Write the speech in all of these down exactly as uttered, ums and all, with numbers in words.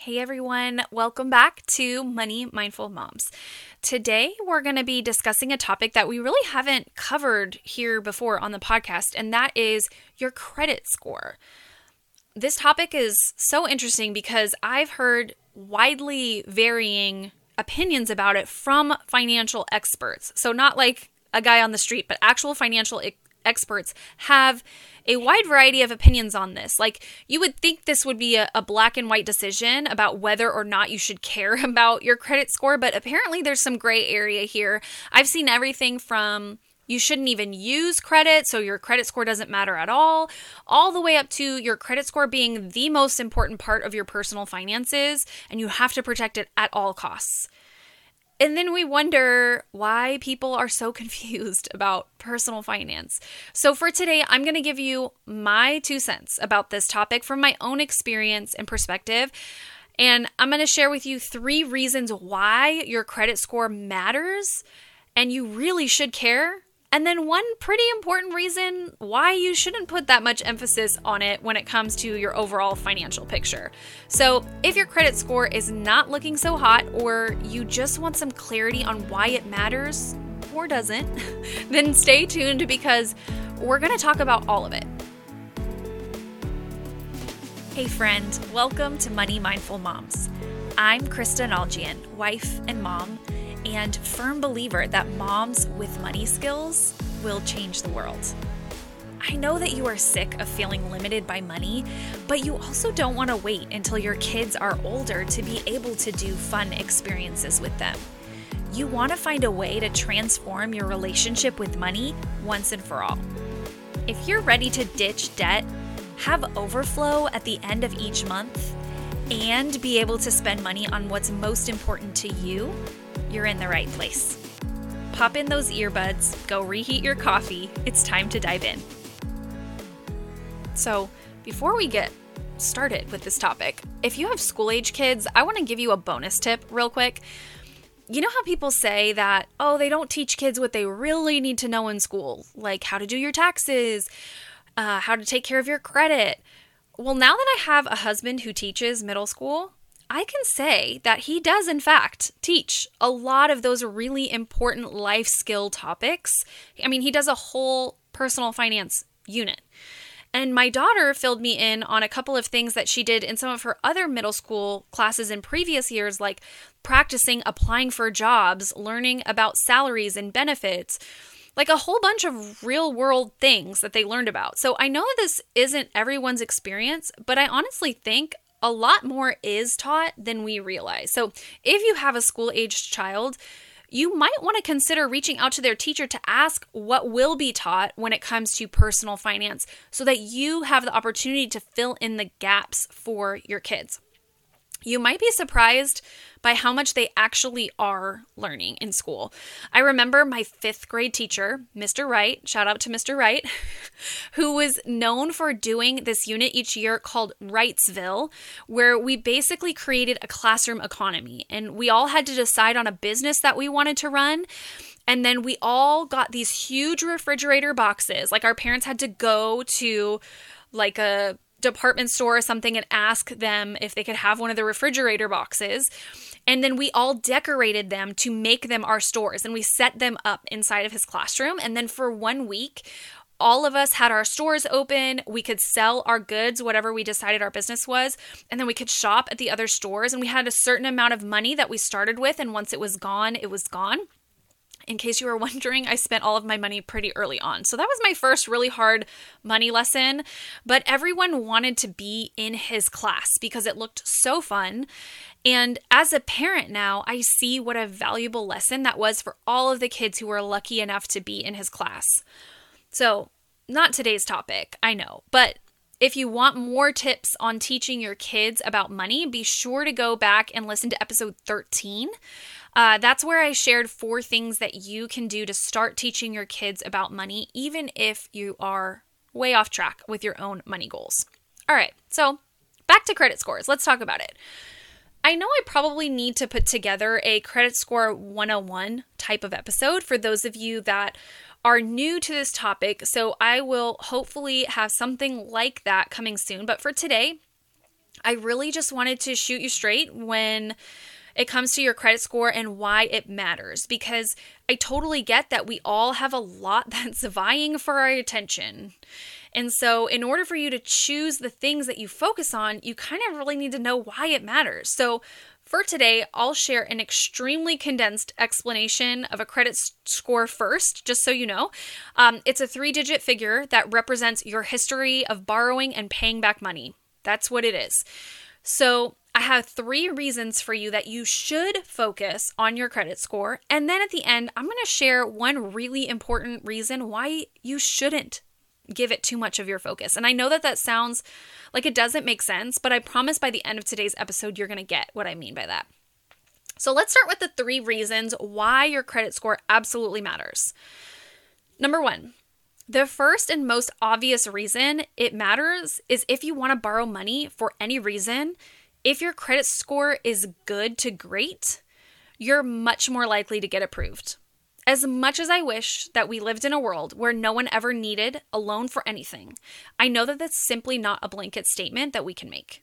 Hey everyone, welcome back to Money Mindful Moms. Today we're going to be discussing a topic that we really haven't covered here before on the podcast, and that is your credit score. This topic is so interesting because I've heard widely varying opinions about it from financial experts. So not like a guy on the street, but actual financial e- experts have a wide variety of opinions on this. Like, you would think this would be a, a black and white decision about whether or not you should care about your credit score, but apparently there's some gray area here. I've seen everything from you shouldn't even use credit, so your credit score doesn't matter at all, all the way up to your credit score being the most important part of your personal finances, and you have to protect it at all costs. And then we wonder why people are so confused about personal finance. So for today, I'm going to give you my two cents about this topic from my own experience and perspective. And I'm going to share with you three reasons why your credit score matters and you really should care. And then one pretty important reason why you shouldn't put that much emphasis on it when it comes to your overall financial picture. So if your credit score is not looking so hot, or you just want some clarity on why it matters or doesn't, then stay tuned because we're going to talk about all of it. Hey friend, welcome to Money Mindful Moms. I'm Krista Naljian, wife and mom, and firm believer that moms with money skills will change the world. I know that you are sick of feeling limited by money, but you also don't want to wait until your kids are older to be able to do fun experiences with them. You want to find a way to transform your relationship with money once and for all. If you're ready to ditch debt, have overflow at the end of each month, and be able to spend money on what's most important to you, you're in the right place. Pop in those earbuds, go reheat your coffee. It's time to dive in. So, before we get started with this topic, if you have school-age kids, I want to give you a bonus tip real quick. You know how people say that, oh, they don't teach kids what they really need to know in school, like how to do your taxes, uh, how to take care of your credit. Well, now that I have a husband who teaches middle school, I can say that he does, in fact, teach a lot of those really important life skill topics. I mean, he does a whole personal finance unit. And my daughter filled me in on a couple of things that she did in some of her other middle school classes in previous years, like practicing applying for jobs, learning about salaries and benefits, like a whole bunch of real world things that they learned about. So I know this isn't everyone's experience, but I honestly think a lot more is taught than we realize. So if you have a school-aged child, you might want to consider reaching out to their teacher to ask what will be taught when it comes to personal finance so that you have the opportunity to fill in the gaps for your kids. You might be surprised by how much they actually are learning in school. I remember my fifth grade teacher, Mister Wright, shout out to Mister Wright, who was known for doing this unit each year called Wrightsville, where we basically created a classroom economy. And we all had to decide on a business that we wanted to run. And then we all got these huge refrigerator boxes. Like, our parents had to go to like a department store or something and ask them if they could have one of the refrigerator boxes. And then we all decorated them to make them our stores. And we set them up inside of his classroom. And then for one week, all of us had our stores open. We could sell our goods, whatever we decided our business was. And then we could shop at the other stores. And we had a certain amount of money that we started with. And once it was gone, it was gone. In case you were wondering, I spent all of my money pretty early on. So that was my first really hard money lesson. But everyone wanted to be in his class because it looked so fun. And as a parent now, I see what a valuable lesson that was for all of the kids who were lucky enough to be in his class. So, not today's topic, I know, but if you want more tips on teaching your kids about money, be sure to go back and listen to episode thirteen. Uh, that's where I shared four things that you can do to start teaching your kids about money, even if you are way off track with your own money goals. All right, so back to credit scores. Let's talk about it. I know I probably need to put together a credit score one oh one type of episode for those of you that are new to this topic, so I will hopefully have something like that coming soon. But for today, I really just wanted to shoot you straight when it comes to your credit score and why it matters, because I totally get that we all have a lot that's vying for our attention. And so in order for you to choose the things that you focus on, you kind of really need to know why it matters. So for today, I'll share an extremely condensed explanation of a credit score first, just so you know. Um, it's a three-digit figure that represents your history of borrowing and paying back money. That's what it is. So I have three reasons for you that you should focus on your credit score. And then at the end, I'm going to share one really important reason why you shouldn't give it too much of your focus. And I know that that sounds like it doesn't make sense, but I promise by the end of today's episode, you're going to get what I mean by that. So let's start with the three reasons why your credit score absolutely matters. Number one, the first and most obvious reason it matters is if you want to borrow money for any reason, if your credit score is good to great, you're much more likely to get approved. As much as I wish that we lived in a world where no one ever needed a loan for anything, I know that that's simply not a blanket statement that we can make.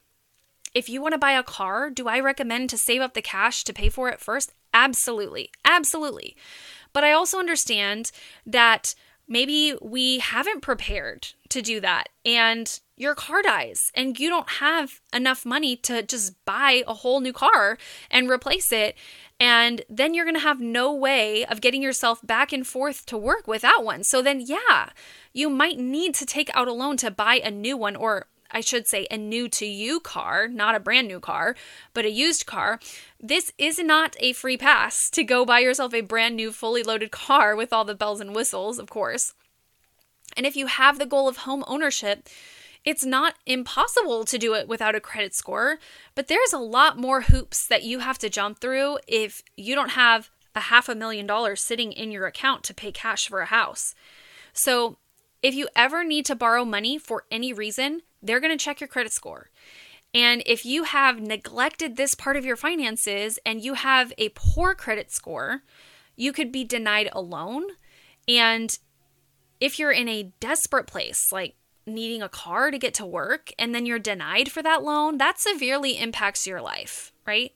If you want to buy a car, do I recommend to save up the cash to pay for it first? Absolutely. Absolutely. But I also understand that maybe we haven't prepared to do that and your car dies and you don't have enough money to just buy a whole new car and replace it. And then you're going to have no way of getting yourself back and forth to work without one. So then, yeah, you might need to take out a loan to buy a new one, or I should say a new to you car, not a brand new car, but a used car. This is not a free pass to go buy yourself a brand new fully loaded car with all the bells and whistles, of course. And if you have the goal of home ownership, it's not impossible to do it without a credit score, but there's a lot more hoops that you have to jump through if you don't have a half a million dollars sitting in your account to pay cash for a house. So if you ever need to borrow money for any reason, they're going to check your credit score. And if you have neglected this part of your finances and you have a poor credit score, you could be denied a loan. And if you're in a desperate place, like needing a car to get to work, and then you're denied for that loan, that severely impacts your life, right?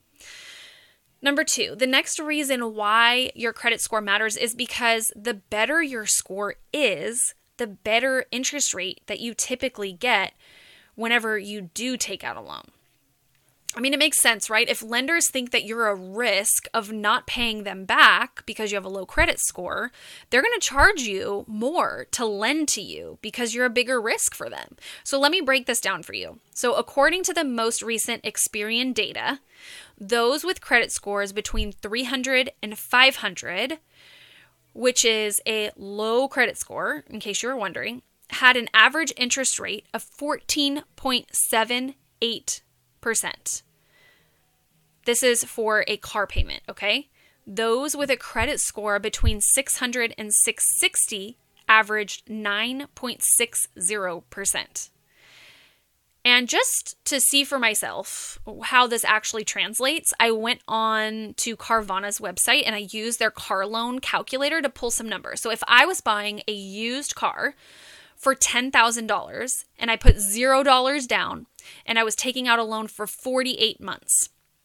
Number two, the next reason why your credit score matters is because the better your score is, the better interest rate that you typically get whenever you do take out a loan. I mean, it makes sense, right? If lenders think that you're a risk of not paying them back because you have a low credit score, they're going to charge you more to lend to you because you're a bigger risk for them. So let me break this down for you. So according to the most recent Experian data, those with credit scores between three hundred and five hundred, which is a low credit score, in case you were wondering, had an average interest rate of fourteen point seven eight percent. This is for a car payment, okay? Those with a credit score between six hundred and six sixty averaged nine point six zero percent. And just to see for myself how this actually translates, I went on to Carvana's website and I used their car loan calculator to pull some numbers. So if I was buying a used car for ten thousand dollars and I put zero dollars down and I was taking out a loan for forty-eight months,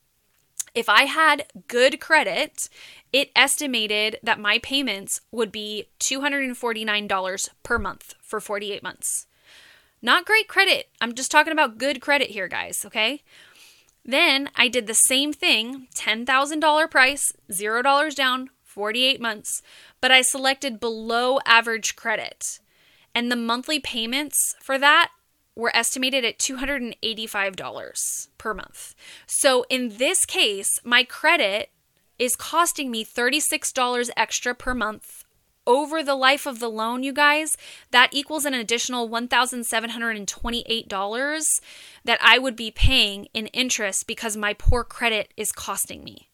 if I had good credit, it estimated that my payments would be two hundred forty-nine dollars per month for forty-eight months. Not great credit. I'm just talking about good credit here, guys, okay? Then I did the same thing, ten thousand dollars price, zero dollars down, forty-eight months, but I selected below average credit. And the monthly payments for that were estimated at two hundred eighty-five dollars per month. So in this case, my credit is costing me thirty-six dollars extra per month over the life of the loan, you guys. That equals an additional one thousand seven hundred twenty-eight dollars that I would be paying in interest because my poor credit is costing me.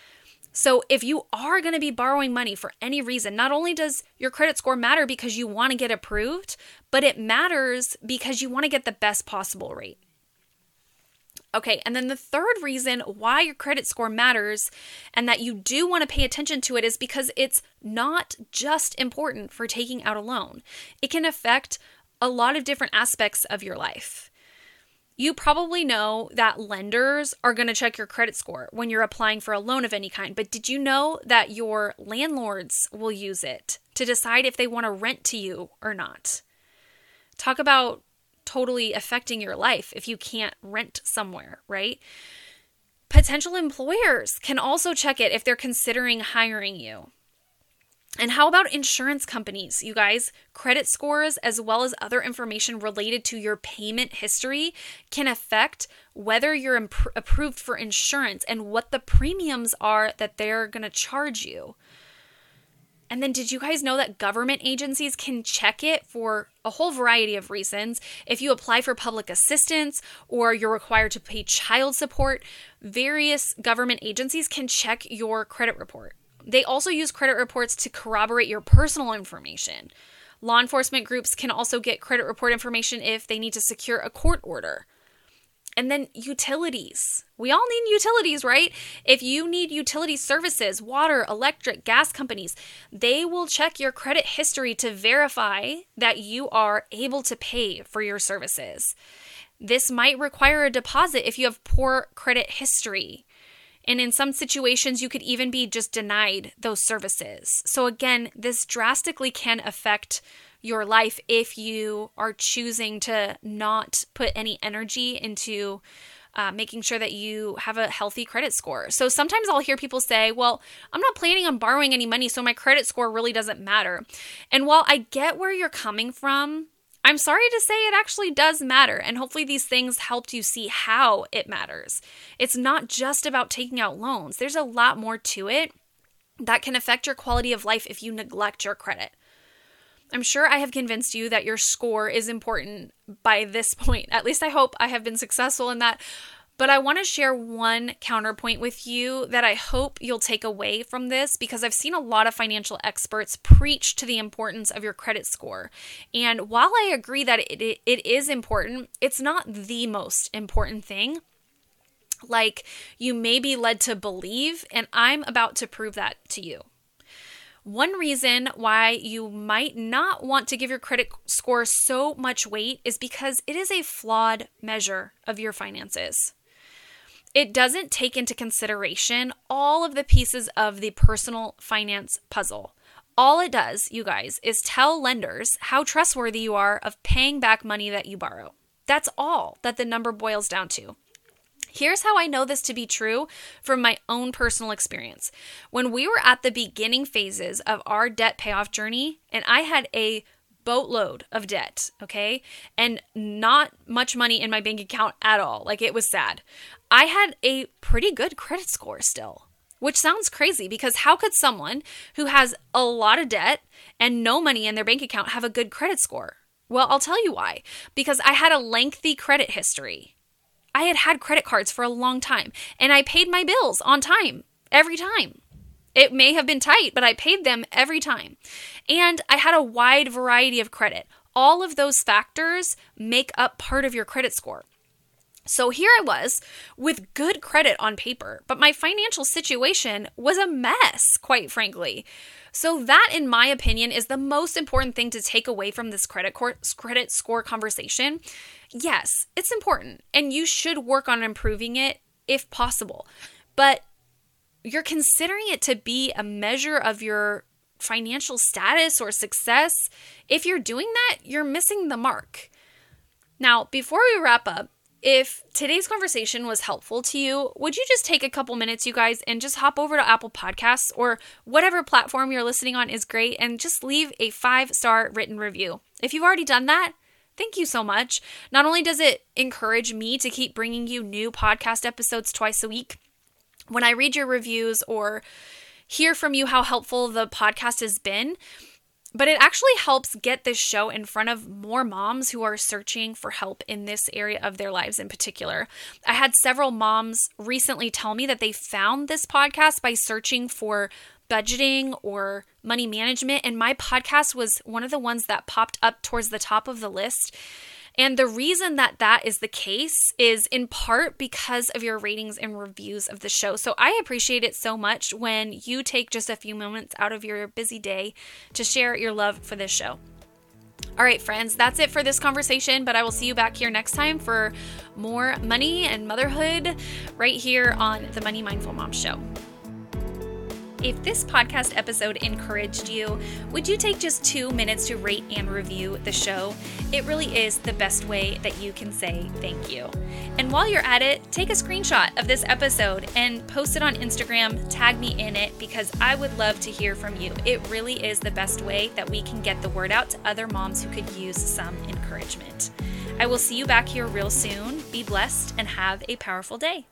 So if you are going to be borrowing money for any reason, not only does your credit score matter because you want to get approved, but it matters because you want to get the best possible rate. Okay, and then the third reason why your credit score matters and that you do want to pay attention to it is because it's not just important for taking out a loan. It can affect a lot of different aspects of your life. You probably know that lenders are going to check your credit score when you're applying for a loan of any kind, but did you know that your landlords will use it to decide if they want to rent to you or not? Talk about totally affecting your life if you can't rent somewhere, right? Potential employers can also check it if they're considering hiring you. And how about insurance companies, you guys? Credit scores, as well as other information related to your payment history, can affect whether you're imp- approved for insurance and what the premiums are that they're going to charge you. And then did you guys know that government agencies can check it for a whole variety of reasons? If you apply for public assistance or you're required to pay child support, various government agencies can check your credit report. They also use credit reports to corroborate your personal information. Law enforcement groups can also get credit report information if they need to secure a court order. And then utilities. We all need utilities, right? If you need utility services, water, electric, gas companies, they will check your credit history to verify that you are able to pay for your services. This might require a deposit if you have poor credit history. And in some situations, you could even be just denied those services. So again, this drastically can affect your life if you are choosing to not put any energy into uh, making sure that you have a healthy credit score. So sometimes I'll hear people say, well, I'm not planning on borrowing any money, so my credit score really doesn't matter. And while I get where you're coming from, I'm sorry to say it actually does matter, and hopefully these things helped you see how it matters. It's not just about taking out loans. There's a lot more to it that can affect your quality of life if you neglect your credit. I'm sure I have convinced you that your score is important by this point. At least I hope I have been successful in that. But I want to share one counterpoint with you that I hope you'll take away from this, because I've seen a lot of financial experts preach to the importance of your credit score. And while I agree that it, it, it is important, it's not the most important thing, like you may be led to believe, and I'm about to prove that to you. One reason why you might not want to give your credit score so much weight is because it is a flawed measure of your finances. It doesn't take into consideration all of the pieces of the personal finance puzzle. All it does, you guys, is tell lenders how trustworthy you are of paying back money that you borrow. That's all that the number boils down to. Here's how I know this to be true from my own personal experience. When we were at the beginning phases of our debt payoff journey, and I had a boatload of debt, okay, and not much money in my bank account at all, like it was sad, I had a pretty good credit score still, which sounds crazy because how could someone who has a lot of debt and no money in their bank account have a good credit score? Well, I'll tell you why. Because I had a lengthy credit history. I had had credit cards for a long time, and I paid my bills on time, every time. It may have been tight, but I paid them every time. And I had a wide variety of credit. All of those factors make up part of your credit score. So here I was with good credit on paper, but my financial situation was a mess, quite frankly. So that, in my opinion, is the most important thing to take away from this credit cor- credit score conversation. Yes, it's important, and you should work on improving it if possible. But you're considering it to be a measure of your financial status or success. If you're doing that, you're missing the mark. Now, before we wrap up, if today's conversation was helpful to you, would you just take a couple minutes, you guys, and just hop over to Apple Podcasts or whatever platform you're listening on is great, and just leave a five-star written review. If you've already done that, thank you so much. Not only does it encourage me to keep bringing you new podcast episodes twice a week, when I read your reviews or hear from you how helpful the podcast has been, but it actually helps get this show in front of more moms who are searching for help in this area of their lives in particular. I had several moms recently tell me that they found this podcast by searching for budgeting or money management, and my podcast was one of the ones that popped up towards the top of the list. And the reason that that is the case is in part because of your ratings and reviews of the show. So I appreciate it so much when you take just a few moments out of your busy day to share your love for this show. All right, friends, that's it for this conversation, but I will see you back here next time for more money and motherhood right here on the Money Mindful Mom Show. If this podcast episode encouraged you, would you take just two minutes to rate and review the show? It really is the best way that you can say thank you. And while you're at it, take a screenshot of this episode and post it on Instagram, tag me in it, because I would love to hear from you. It really is the best way that we can get the word out to other moms who could use some encouragement. I will see you back here real soon. Be blessed and have a powerful day.